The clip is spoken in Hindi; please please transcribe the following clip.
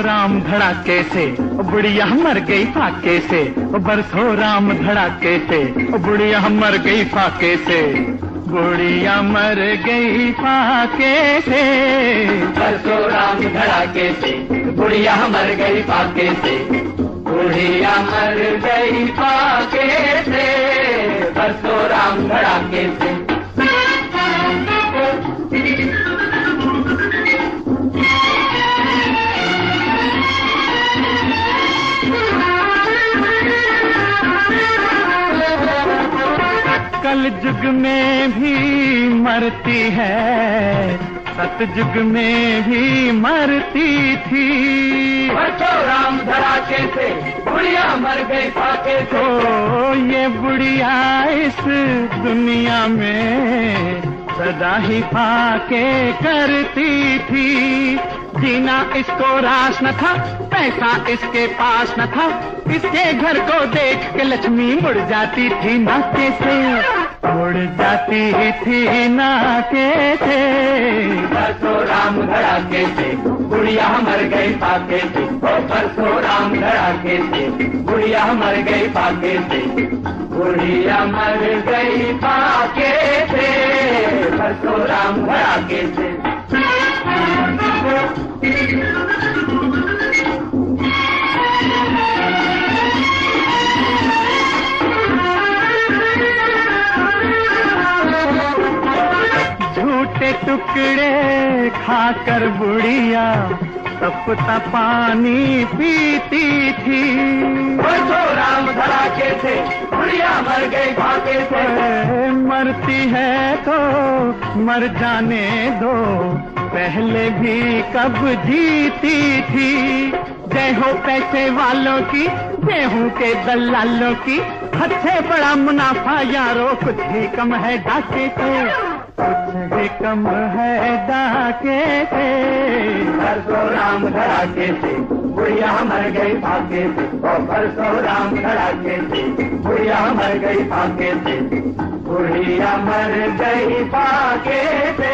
राम धड़ाके से, बुढ़िया मर गई फाके से। बरसों राम धड़ाके से, बुढ़िया मर गई फाके से। बुढ़िया मर गई फाके से, बरसों राम धड़ाके से, बुढ़िया मर गई फाके से। बुढ़िया मर गई फाके से, बरसों राम धड़ाके से। कल युग में भी मरती है, सतयुग में भी मरती थी। बरसों राम धड़ाके से, बुढ़िया मर गई फाके से। ओ ये बुढ़िया इस दुनिया में सदा ही फाके करती थी। जीना इसको रास न था, पैसा इसके पास न था। इसके घर को देख के लक्ष्मी मुड़ जाती थी नाके से, मुड़ जाती थी नाके से। बरसों राम धड़ाके से, बुढ़िया मर गई फाके से। बरसों राम धड़ाके से, बुढ़िया मर गई फाके से। बुढ़िया मर गई फाके से, बरसों राम धड़ाके से। झूठे टुकड़े खाकर बुढ़िया तपता पानी पीती थी। बरसों राम धड़ाके से, बुढ़िया मर गई फाके से। मरती है तो मर जाने दो, पहले भी कब जीती थी। जय हो पैसे वालों की, गेहूं के दलालों की। हद से बड़ा मुनाफा यारो, कुछ ही कम है डाके से, कुछ भी कम है डाके से। बरसों राम धड़ाके से, बुढ़िया मर गई फाके से। बरसों राम धड़ाके से, बुढ़िया मर गई फाके से। बुढ़िया मर गई फाके से,